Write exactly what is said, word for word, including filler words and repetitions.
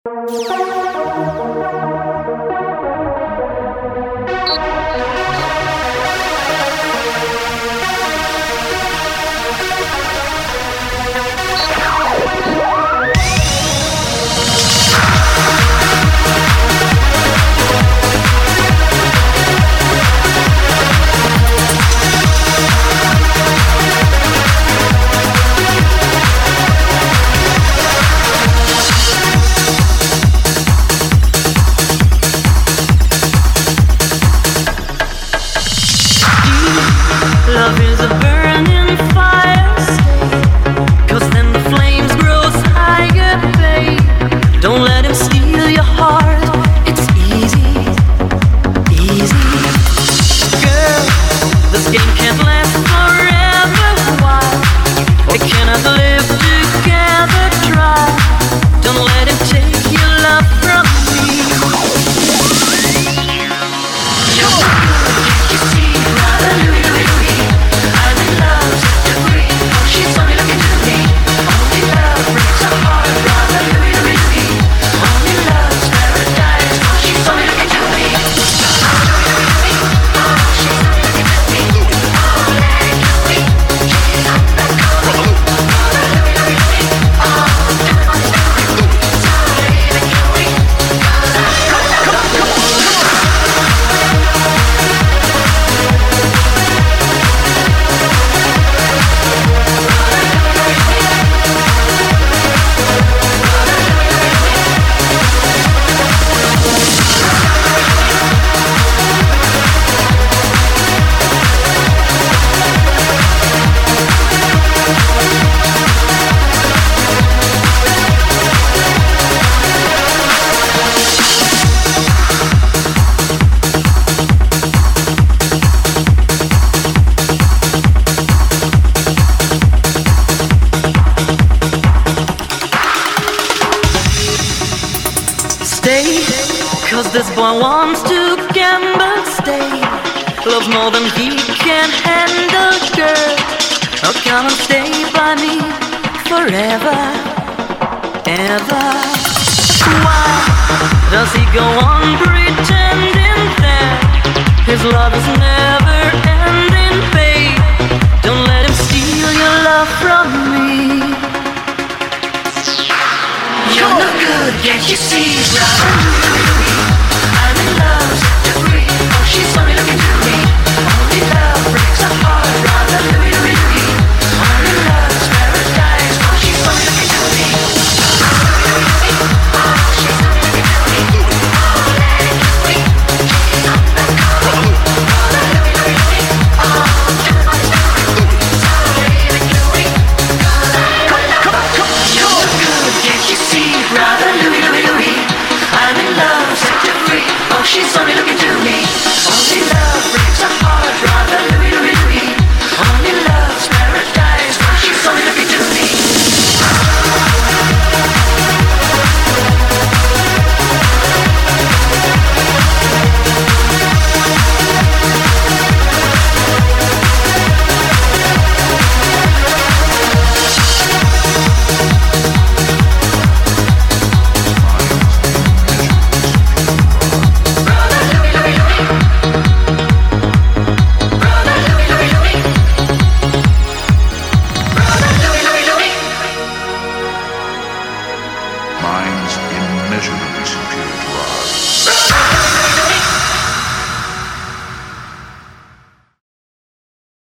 Love is a burning fire, cause then the flames grows higher, babe. Don't let him steal your heart, it's easy, easy. Girl, this game can't last forever, why? We cannot live together, try. Don't let him take your love from me. You see, brother Louie, Louie, Louie, I'm in love, set to free. Oh, she's only looking to me. Only love breaks our heart, brother Louie, Louie, Louie. Only love's paradise. Oh, she's only looking to me. Oh, Louie, Louie, Louie. Oh, she's only looking to me. Oh, Larry Louie, she's on the corner. Brother Louie, Louie, Louie. Oh, tell me my story. Sorry, Louie, 'cause I come, come, come, come. Stay, cause this boy wants to gamble. Stay, loves more than he can handle, girl. Oh, come and stay by me forever, ever. Why does he go on pretending that his love is never ending, babe? Don't let him steal your love from me. You're no good, can't you see, brother Louie, Louie? I'm in love, set to free. Oh, she's only looking to me. Only love breaks our heart, brother Louie, Louie, Louie. Only love's paradise. Oh, she's only looking to me. Oh, Louie, Louie, oh, she's only looking to me. Oh, Larry Louie, she's on the corner. Brother Louie, Louie, Louie. Oh, tell me my story. Sorry, Louie, 'cause I come, come, come. You're good, can't you see, brother Louie, Louie, Louie? I'm in love, set to free. Oh, she's only looking to me. Only love breaks our heart, brother Louie, Louie, Louie. Only love's paradise. Oh, she's only looking to me. Brother Louie, Louie, Louie. Brother Louie, Louie, Louie. Brother Louie, Louie, Louie. Minds immeasurably